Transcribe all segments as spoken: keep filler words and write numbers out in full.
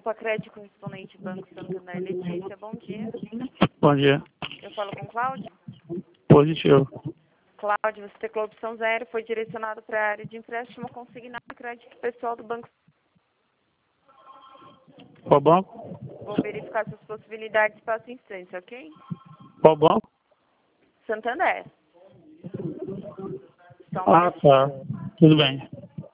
Opa Crédito correspondente Banco Santander, Letícia, bom dia. Bom dia. Eu falo com Cláudio. Positivo. Cláudio, você teclou a opção zero, foi direcionado para a área de empréstimo consignado crédito pessoal do Banco. Qual banco? Vou verificar suas possibilidades para a instância, ok? Qual banco? Santander. Só um Ah, minutinho. tá. Tudo bem.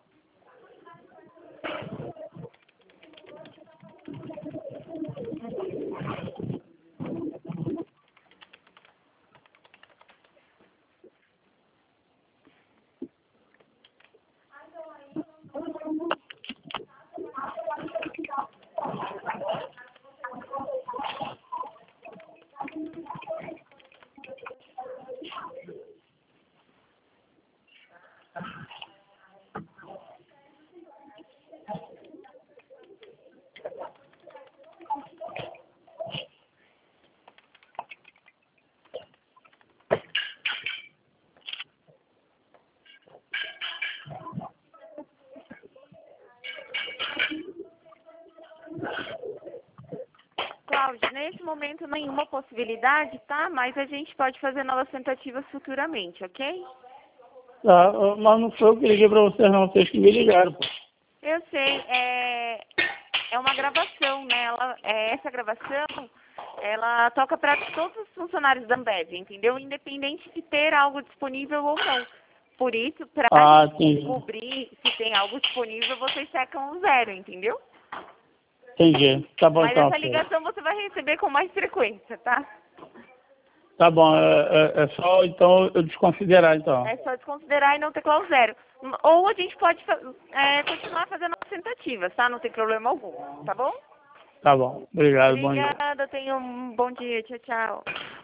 Cláudio, nesse momento nenhuma possibilidade, tá? Mas a gente pode fazer novas tentativas futuramente, ok? Tá, mas não foi eu que liguei pra vocês, não. Vocês que me ligaram, pô. Eu sei, é, é uma gravação, né? Ela, é, essa gravação, ela toca para todos os funcionários da Ambev, entendeu? Independente de ter algo disponível ou não. Por isso, para Ah, entendi. descobrir se tem algo disponível, vocês secam o zero, entendeu? Entendi. Tá bom, Mas então. essa ligação você vai receber com mais frequência, tá? Tá bom, é, é, é só então eu desconsiderar, então. É só desconsiderar e não teclar o zero. Ou a gente pode fa- é, continuar fazendo as tentativas, tá? Não tem problema algum, tá bom? Tá bom. Obrigado, bom dia. Obrigada, tenha um bom dia. Tchau, tchau.